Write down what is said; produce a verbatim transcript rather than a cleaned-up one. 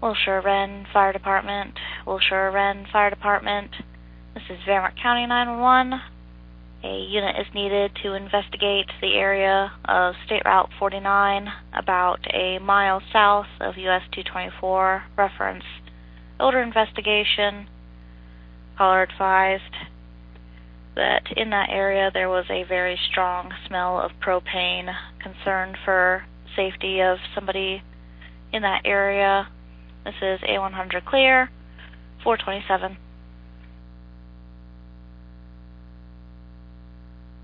Wilshire Wren Fire Department, Wilshire Wren Fire Department. This is Van County nine one one. A unit is needed to investigate the area of State Route forty-nine, about a mile south of U S two twenty-four. Reference odor investigation. Caller advised that in that area there was a very strong smell of propane. Concern for safety of somebody in that area. This is A one hundred clear, four twenty-seven.